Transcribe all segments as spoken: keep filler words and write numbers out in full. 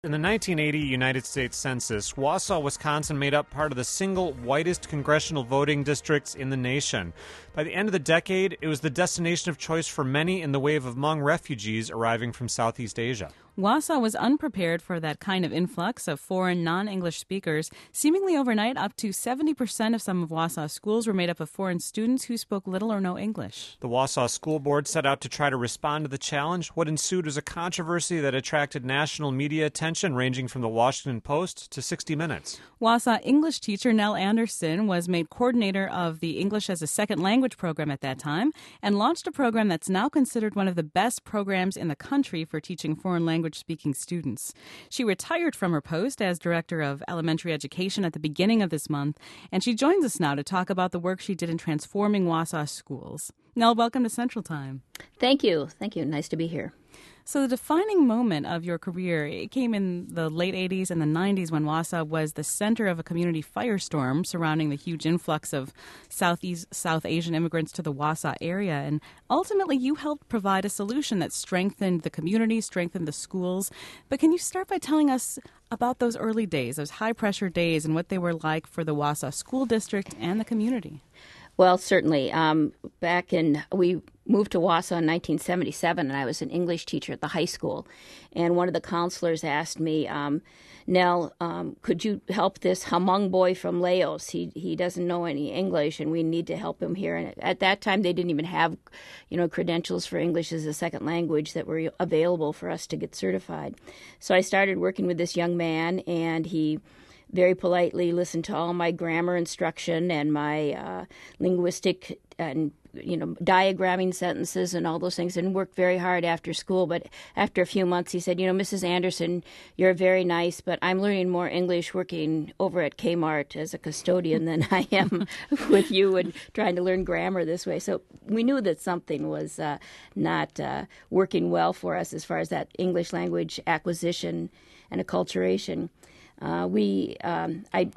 In the nineteen eighty United States Census, Wausau, Wisconsin made up part of the single whitest congressional voting districts in the nation. By the end of the decade, it was the destination of choice for many in the wave of Hmong refugees arriving from Southeast Asia. Wausau was unprepared for that kind of influx of foreign non-English speakers. Seemingly overnight, up to seventy percent of some of Wausau's schools were made up of foreign students who spoke little or no English. The Wausau School Board set out to try to respond to the challenge. What ensued was a controversy that attracted national media attention, ranging from the Washington Post to sixty minutes. Wausau English teacher Nell Anderson was made coordinator of the English as a Second Language program at that time and launched a program that's now considered one of the best programs in the country for teaching foreign language-speaking students. She retired from her post as director of elementary education at the beginning of this month, and she joins us now to talk about the work she did in transforming Wausau schools. Nell, welcome to Central Time. Thank you. Thank you. Nice to be here. So the defining moment of your career, it came in the late eighties and the nineties when Wausau was the center of a community firestorm surrounding the huge influx of Southeast South Asian immigrants to the Wausau area. And ultimately, you helped provide a solution that strengthened the community, strengthened the schools. But can you start by telling us about those early days, those high-pressure days, and what they were like for the Wausau School District and the community? Well, certainly. Um, back in, we moved to Wausau in nineteen seventy-seven, and I was an English teacher at the high school. And one of the counselors asked me, um, Nell, um, could you help this Hmong boy from Laos? He he doesn't know any English, and we need to help him here. And at that time, they didn't even have, you know, credentials for English as a second language that were available for us to get certified. So I started working with this young man, and he very politely listened to all my grammar instruction and my uh, linguistic and, you know, diagramming sentences and all those things, and worked very hard after school. But after a few months, he said, you know, Missus Anderson, you're very nice, but I'm learning more English working over at Kmart as a custodian than I am with you and trying to learn grammar this way. So we knew that something was uh, not uh, working well for us as far as that English language acquisition and acculturation. Uh, we, um, I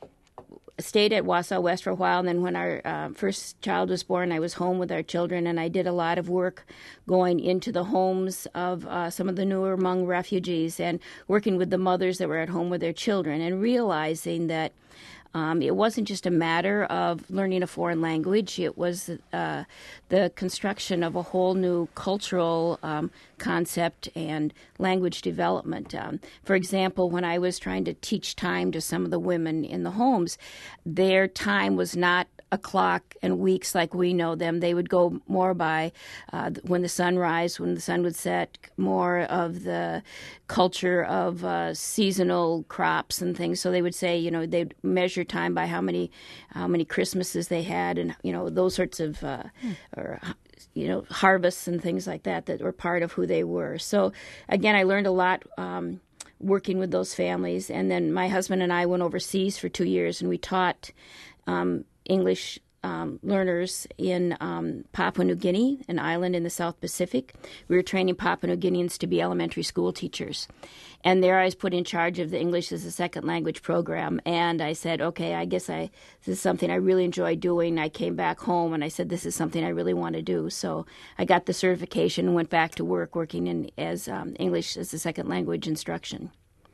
stayed at Wausau West for a while, and then when our uh, first child was born, I was home with our children, and I did a lot of work going into the homes of uh, some of the newer Hmong refugees and working with the mothers that were at home with their children and realizing that Um, it wasn't just a matter of learning a foreign language. It was uh, the construction of a whole new cultural um, concept and language development. Um, for example, when I was trying to teach time to some of the women in the homes, their time was not a clock and weeks like we know them. They would go more by uh, when the sun rise, when the sun would set, more of the culture of uh, seasonal crops and things. So they would say, you know, they'd measure time by how many how many Christmases they had, and you know, those sorts of uh, hmm. or you know, harvests and things like that that were part of who they were. So again, I learned a lot um, working with those families, and then my husband and I went overseas for two years, and we taught um, English um, learners in um, Papua New Guinea, an island in the South Pacific. We were training Papua New Guineans to be elementary school teachers. And there I was put in charge of the English as a second language program. And I said, okay, I guess I this is something I really enjoy doing. I came back home and I said, this is something I really want to do. So I got the certification and went back to work working in as um, English as a second language instruction.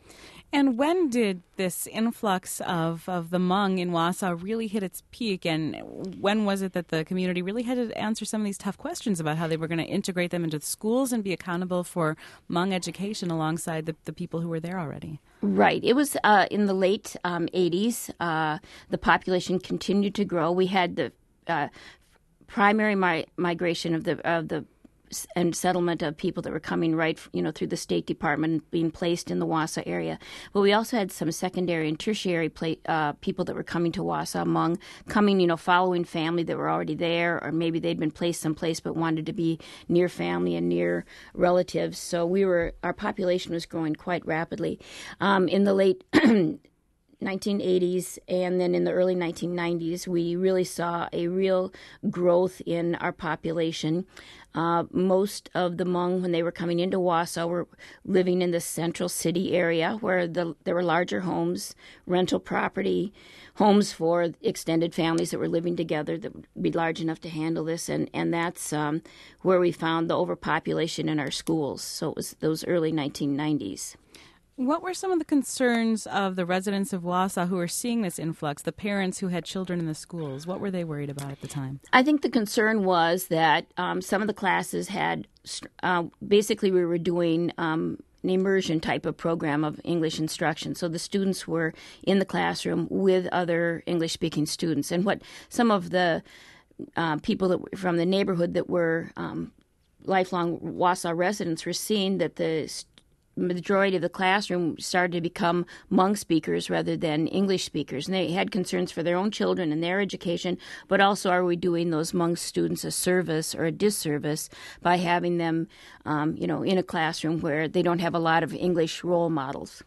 And when did this influx of, of the Hmong in Wausau really hit its peak? And when was it that the community really had to answer some of these tough questions about how they were going to integrate them into the schools and be accountable for Hmong education alongside the, the people who were there already? Right. It was uh, in the late um, eighties. Uh, the population continued to grow. We had the uh, primary mi- migration of the of the and settlement of people that were coming right, you know, through the State Department, being placed in the Wausau area. But we also had some secondary and tertiary play, uh, people that were coming to Wausau, Hmong, coming, you know, following family that were already there, or maybe they'd been placed someplace but wanted to be near family and near relatives. So we were, our population was growing quite rapidly. Um, in the late nineteen eighties and then in the early nineteen nineties, we really saw a real growth in our population. Uh, most of the Hmong, when they were coming into Wausau, were living in the central city area where the, there were larger homes, rental property, homes for extended families that were living together that would be large enough to handle this. And, and that's um, where we found the overpopulation in our schools. So it was those early nineteen nineties. What were some of the concerns of the residents of Wausau who were seeing this influx, the parents who had children in the schools? What were they worried about at the time? I think the concern was that um, some of the classes had, uh, basically we were doing um, an immersion type of program of English instruction. So the students were in the classroom with other English-speaking students. And what some of the uh, people that were from the neighborhood that were um, lifelong Wausau residents were seeing that the majority of the classroom started to become Hmong speakers rather than English speakers. And they had concerns for their own children and their education, but also are we doing those Hmong students a service or a disservice by having them, um, you know, in a classroom where they don't have a lot of English role models.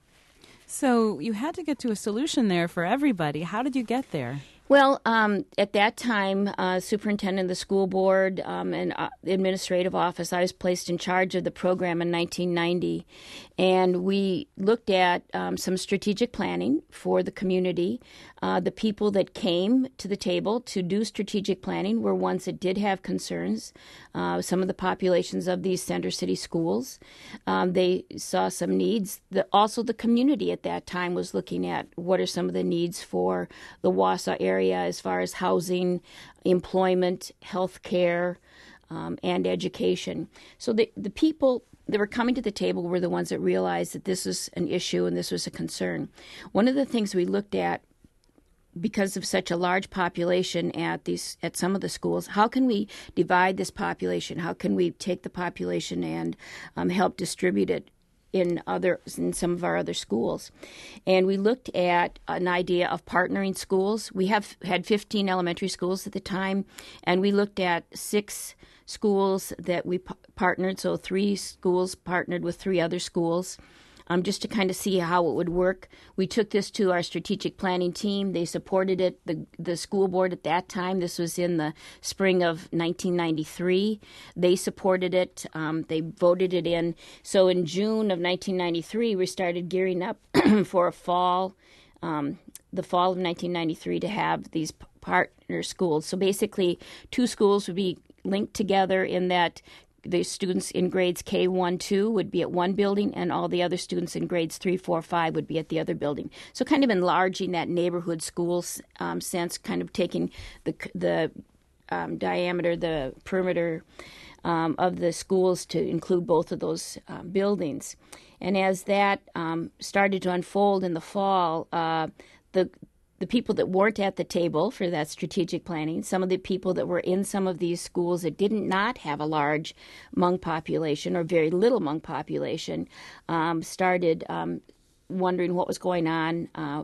So you had to get to a solution there for everybody. How did you get there? Well, um, at that time, uh, superintendent of the school board um, and uh, the administrative office, I was placed in charge of the program in nineteen ninety. And we looked at um, some strategic planning for the community. Uh, the people that came to the table to do strategic planning were ones that did have concerns. Uh, some of the populations of these center city schools, um, they saw some needs. The, also, the community at that time was looking at what are some of the needs for the Wausau area as far as housing, employment, health care, um, and education. So the, the people that were coming to the table were the ones that realized that this is an issue and this was a concern. One of the things we looked at, because of such a large population at these at some of the schools, how can we divide this population? How can we take the population and um, help distribute it in other in some of our other schools? And we looked at an idea of partnering schools. We have had fifteen elementary schools at the time, and we looked at six schools that we p- partnered. So three schools partnered with three other schools. Um, just to kind of see how it would work. We took this to our strategic planning team. They supported it. The, the school board at that time, this was in the spring of nineteen ninety-three, they supported it. Um, they voted it in. So in June of nineteen ninety-three, we started gearing up for a fall, um, the fall of nineteen ninety-three, to have these partner schools. So basically, two schools would be linked together in that the students in grades K one, two would be at one building, and all the other students in grades three, four, five would be at the other building. So kind of enlarging that neighborhood schools um, sense, kind of taking the the um, diameter, the perimeter um, of the schools to include both of those uh, buildings. And as that um, started to unfold in the fall, uh, the the people that weren't at the table for that strategic planning, some of the people that were in some of these schools that did not have a large Hmong population or very little Hmong population, um, started um, wondering what was going on, uh,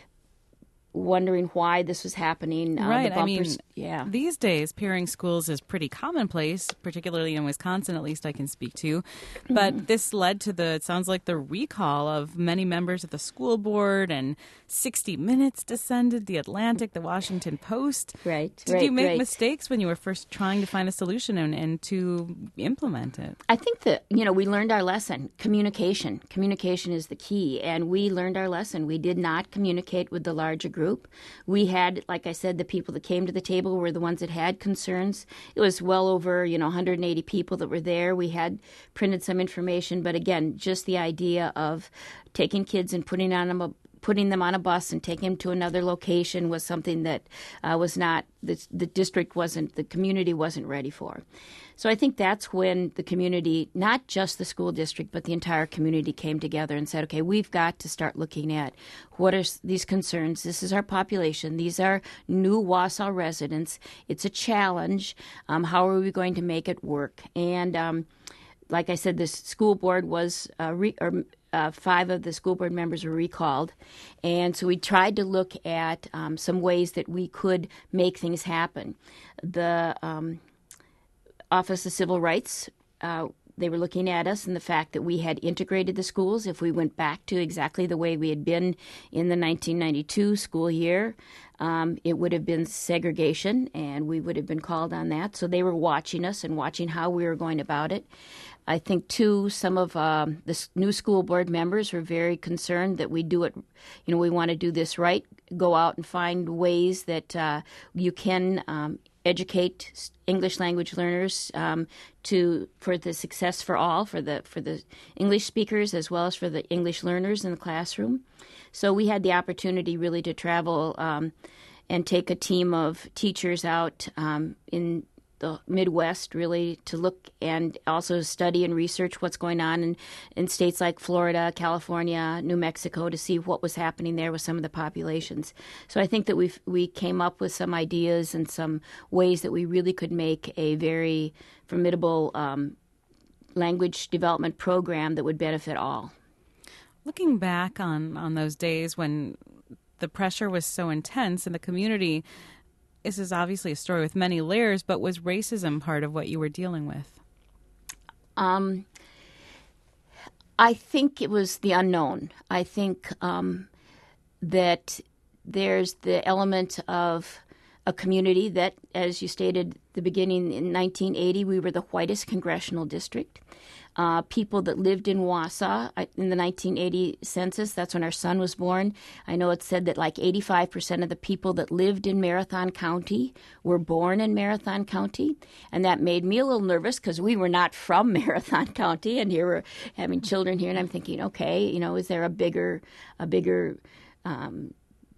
wondering why this was happening. Uh, right. The bumpers, I mean, yeah. These days, pairing schools is pretty commonplace, particularly in Wisconsin, at least I can speak to. But mm-hmm. this led to the, it sounds like, the recall of many members of the school board, and sixty minutes descended, The Atlantic, The Washington Post. Right. Did right, you make right. mistakes when you were first trying to find a solution and, and to implement it? I think that, you know, we learned our lesson. Communication. Communication is the key. And we learned our lesson. We did not communicate with the larger group. We had, like I said, the people that came to the table were the ones that had concerns. It was well over, you know, one hundred eighty people that were there. We had printed some information. But again, just the idea of taking kids and putting on them a putting them on a bus and taking them to another location was something that uh, was not, the, the district wasn't, the community wasn't ready for. So I think that's when the community, not just the school district, but the entire community came together and said, okay, we've got to start looking at what are these concerns. This is our population. These are new Wausau residents. It's a challenge. Um, how are we going to make it work? And um, like I said, the school board was uh, re- or, Uh, five of the school board members were recalled. And so we tried to look at um, some ways that we could make things happen. The um, Office of Civil Rights, uh, they were looking at us and the fact that we had integrated the schools. If we went back to exactly the way we had been in the nineteen ninety-two school year, um, it would have been segregation, and we would have been called on that. So they were watching us and watching how we were going about it. I think, too, some of um, the new school board members were very concerned that we do it, you know, we want to do this right, go out and find ways that uh, you can um, educate English language learners um, to for the success for all, for the for the English speakers as well as for the English learners in the classroom. So we had the opportunity really to travel um, and take a team of teachers out um, in the Midwest, really, to look and also study and research what's going on in, in states like Florida, California, New Mexico, to see what was happening there with some of the populations. So I think that we we came up with some ideas and some ways that we really could make a very formidable um, language development program that would benefit all. Looking back on, on those days when the pressure was so intense in the community, this is obviously a story with many layers, but was racism part of what you were dealing with? Um, I think it was the unknown. I think um, that there's the element of a community that, as you stated at the beginning, in nineteen eighty, we were the whitest congressional district. Uh, people that lived in Wausau in the nineteen eighty census, that's when our son was born. I know it said that like eighty-five percent of the people that lived in Marathon County were born in Marathon County. And that made me a little nervous because we were not from Marathon County. And here we're having children here. And I'm thinking, okay, you know, is there a bigger, a bigger um,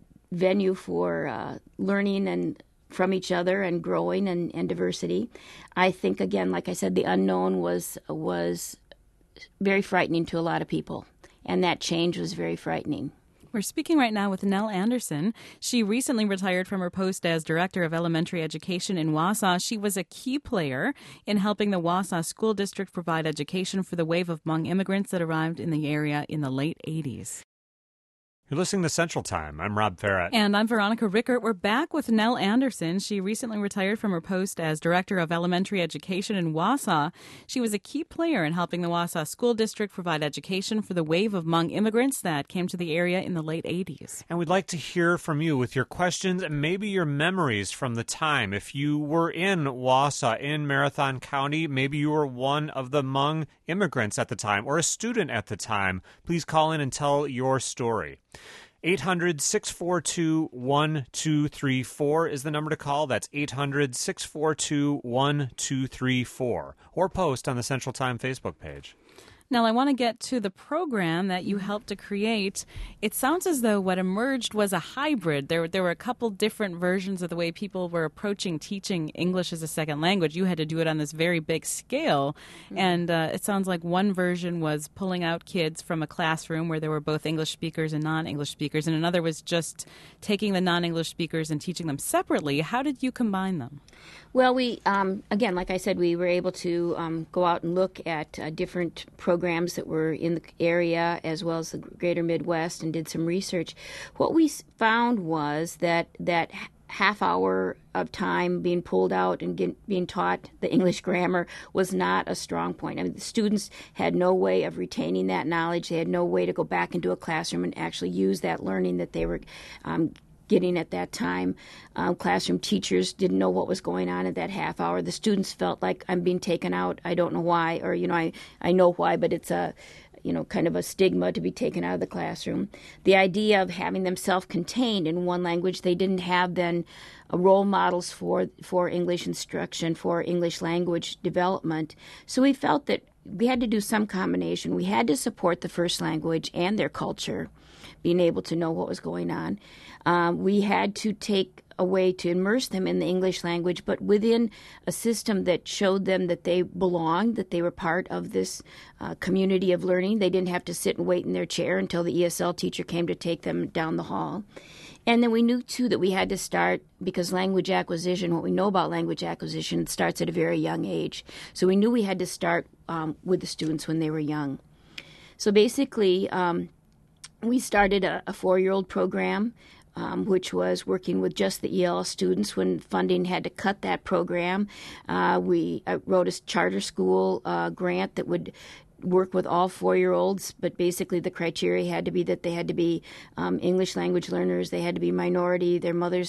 venue for uh, learning and from each other and growing and, and diversity? I think, again, like I said, the unknown was was very frightening to a lot of people, and that change was very frightening. We're speaking right now with Nell Anderson. She recently retired from her post as Director of Elementary Education in Wausau. She was a key player in helping the Wausau School District provide education for the wave of Hmong immigrants that arrived in the area in the late eighties. You're listening to Central Time. I'm Rob Farrett. And I'm Veronica Rickert. We're back with Nell Anderson. She recently retired from her post as Director of Elementary Education in Wausau. She was a key player in helping the Wausau School District provide education for the wave of Hmong immigrants that came to the area in the late eighties. And we'd like to hear from you with your questions and maybe your memories from the time. If you were in Wausau, in Marathon County, maybe you were one of the Hmong immigrants at the time or a student at the time, please call in and tell your story. eight hundred, six four two, one two three four is the number to call. That's eight hundred, six four two, one two three four. Or post on the Central Time Facebook page. Now, I want to get to the program that you helped to create. It sounds as though what emerged was a hybrid. There, there were a couple different versions of the way people were approaching teaching English as a second language. You had to do it on this very big scale. Mm-hmm. And uh, it sounds like one version was pulling out kids from a classroom where there were both English speakers and non-English speakers, and another was just taking the non-English speakers and teaching them separately. How did you combine them? Well, we, um, again, like I said, we were able to um, go out and look at uh, different programs that were in the area as well as the greater Midwest and did some research. What we found was that that half hour of time being pulled out and get, being taught the English grammar was not a strong point. I mean, the students had no way of retaining that knowledge. They had no way to go back into a classroom and actually use that learning that they were um, getting at that time. Um, classroom teachers didn't know what was going on at that half hour. The students felt like I'm being taken out. I don't know why, or, you know, I, I know why, but it's a, you know, kind of a stigma to be taken out of the classroom. The idea of having them self-contained in one language, they didn't have then uh, role models for, for English instruction, for English language development. So we felt that we had to do some combination. We had to support the first language and their culture, being able to know what was going on. Um, we had to take a way to immerse them in the English language, but within a system that showed them that they belonged, that they were part of this uh, community of learning. They didn't have to sit and wait in their chair until the E S L teacher came to take them down the hall. And then we knew, too, that we had to start, because language acquisition, what we know about language acquisition, it starts at a very young age. So we knew we had to start um, with the students when they were young. So basically, um, we started a, a four-year-old program, um, which was working with just the E L L students when funding had to cut that program. Uh, we uh, wrote a charter school uh, grant that would work with all four-year-olds, but basically the criteria had to be that they had to be um, English language learners, they had to be minority, their mothers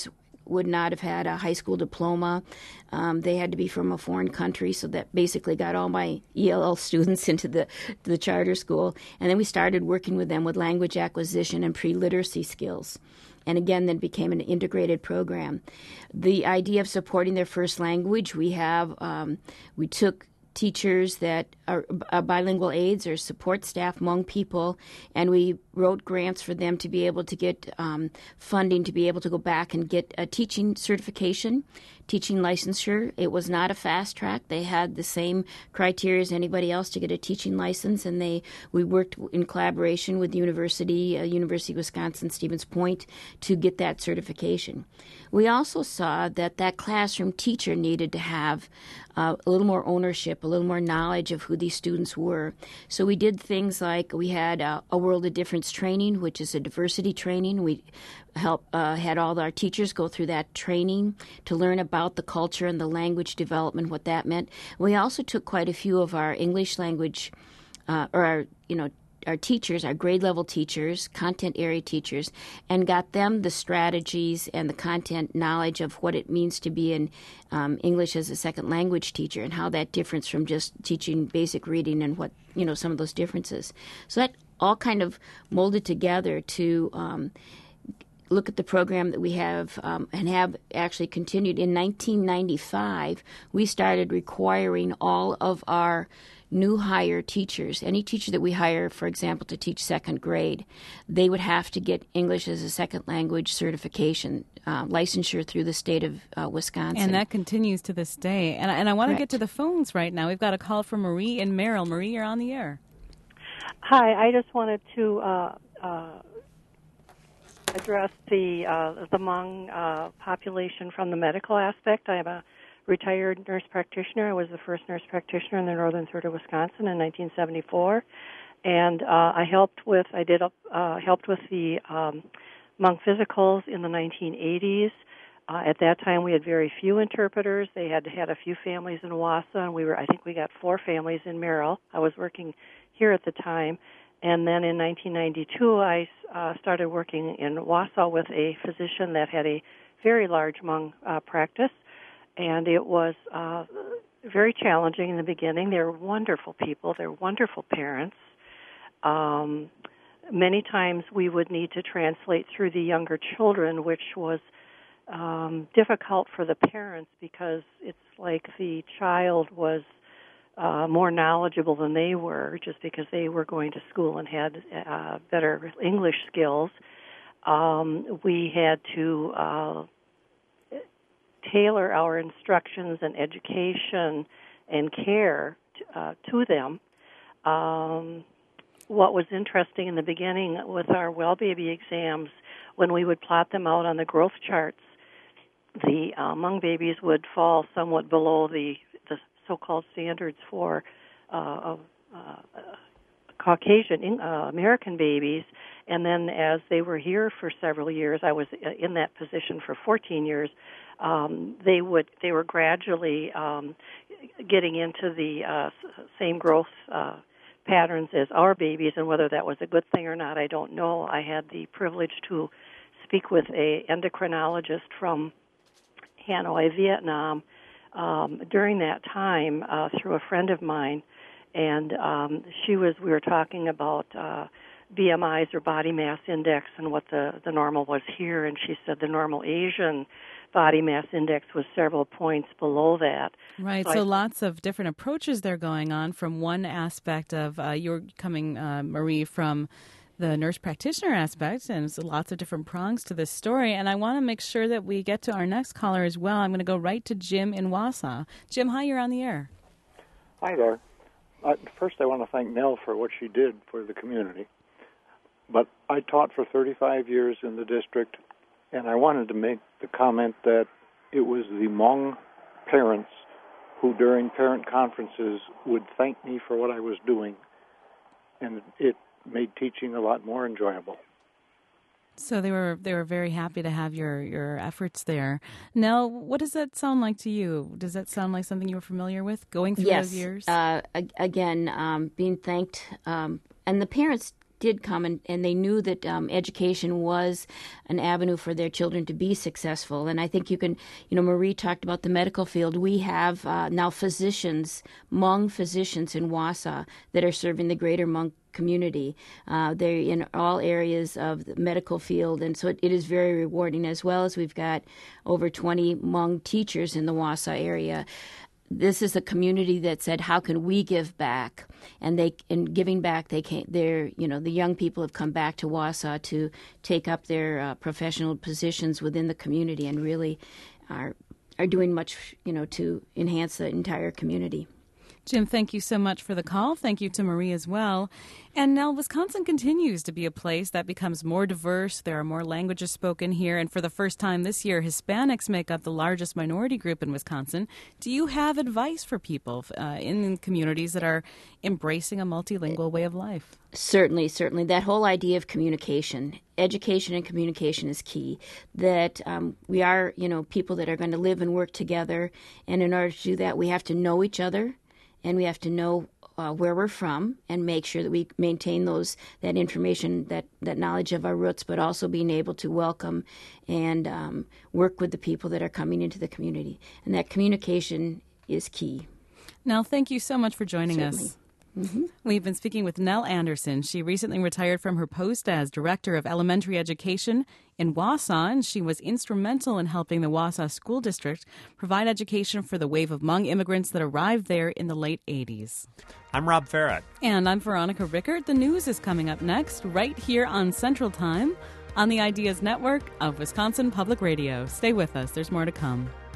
would not have had a high school diploma. Um, they had to be from a foreign country, so that basically got all my E L L students into the the charter school. And then we started working with them with language acquisition and pre-literacy skills. And again, then became an integrated program. The idea of supporting their first language, we have, um, we took teachers that are, are bilingual aides or support staff Hmong people, and we wrote grants for them to be able to get um, funding to be able to go back and get a teaching certification, teaching licensure. It was not a fast track. They had the same criteria as anybody else to get a teaching license, and they we worked in collaboration with the university, uh, University of Wisconsin Stevens Point, to get that certification. We also saw that that classroom teacher needed to have uh, a little more ownership, a little more knowledge of who these students were. So we did things like we had uh, a World of Difference training, which is a diversity training. We help uh, had all our teachers go through that training to learn about the culture and the language development, what that meant. We also took quite a few of our English language, uh, or our, you know, our teachers, our grade level teachers, content area teachers, and got them the strategies and the content knowledge of what it means to be an um, English as a second language teacher and how that differs from just teaching basic reading and what, you know, some of those differences. So that all kind of molded together to um, look at the program that we have um, and have actually continued. In nineteen ninety-five, we started requiring all of our new hire teachers, any teacher that we hire, for example, to teach second grade, they would have to get English as a second language certification, uh, licensure through the state of uh, Wisconsin. And that continues to this day. And, and I want to get to the phones right now. We've got a call from Marie in Merrill. Marie, you're on the air. Hi, I just wanted to uh, uh, address the uh, the Hmong uh, population from the medical aspect. I am a retired nurse practitioner. I was the first nurse practitioner in the northern third of Wisconsin in nineteen seventy-four, and uh, I helped with I did uh, helped with the um, Hmong physicals in the nineteen eighties. Uh, at that time, we had very few interpreters. They had had a few families in Wausau, and we were I think we got four families in Merrill. I was working here at the time, and then in nineteen ninety-two, I uh, started working in Wausau with a physician that had a very large Hmong uh, practice. And it was uh, very challenging in the beginning. They're wonderful people. They're wonderful parents. Um, many times we would need to translate through the younger children, which was um, difficult for the parents because it's like the child was uh, more knowledgeable than they were just because they were going to school and had uh, better English skills. Um, we had to Uh, tailor our instructions and education and care to, uh, to them. Um, what was interesting in the beginning with our well baby exams, when we would plot them out on the growth charts, the uh, Hmong babies would fall somewhat below the, the so-called standards for uh, uh, Caucasian uh, American babies. And then as they were here for several years, I was in that position for fourteen years, um, they would they were gradually um, getting into the uh, same growth uh, patterns as our babies, and whether that was a good thing or not, I don't know. I had the privilege to speak with a endocrinologist from Hanoi, Vietnam, um, during that time uh, through a friend of mine, and um, she was we were talking about Uh, B M Is or body mass index and what the, the normal was here, and she said the normal Asian body mass index was several points below that. Right, so, so I, lots of different approaches there going on from one aspect of, uh, you're coming, uh, Marie, from the nurse practitioner aspect, and there's lots of different prongs to this story, and I want to make sure that we get to our next caller as well. I'm going to go right to Jim in Wausau. Jim, hi, you're on the air. Hi there. Uh, first, I want to thank Nell for what she did for the community. But I taught for thirty-five years in the district, and I wanted to make the comment that it was the Hmong parents who, during parent conferences, would thank me for what I was doing, and it made teaching a lot more enjoyable. So they were they were very happy to have your, your efforts there. Nell, what does that sound like to you? Does that sound like something you were familiar with going through yes. those years? Yes. Uh, again, um, being thanked, um, and the parents did come, and, and they knew that um, education was an avenue for their children to be successful. And I think you can, you know, Marie talked about the medical field. We have uh, now physicians, Hmong physicians in Wausau that are serving the greater Hmong community. Uh, they're in all areas of the medical field, and so it, it is very rewarding, as well as we've got over twenty Hmong teachers in the Wausau area. This is a community that said, "How can we give back?" And they, in giving back, they came. They're, you know, the young people have come back to Wausau to take up their uh, professional positions within the community, and really are are doing much, you know, to enhance the entire community. Jim, thank you so much for the call. Thank you to Marie as well. And now Wisconsin continues to be a place that becomes more diverse. There are more languages spoken here. And for the first time this year, Hispanics make up the largest minority group in Wisconsin. Do you have advice for people uh, in communities that are embracing a multilingual way of life? Certainly, certainly. That whole idea of communication, education and communication is key. That um, we are, you know, people that are going to live and work together. And in order to do that, we have to know each other. And we have to know uh, where we're from and make sure that we maintain those that information, that, that knowledge of our roots, but also being able to welcome and um, work with the people that are coming into the community. And that communication is key. Nell, thank you so much for joining Certainly. us. Mm-hmm. We've been speaking with Nell Anderson. She recently retired from her post as Director of Elementary Education in Wausau, and she was instrumental in helping the Wausau School District provide education for the wave of Hmong immigrants that arrived there in the late eighties. I'm Rob Farrett. And I'm Veronica Rickert. The news is coming up next, right here on Central Time on the Ideas Network of Wisconsin Public Radio. Stay with us. There's more to come.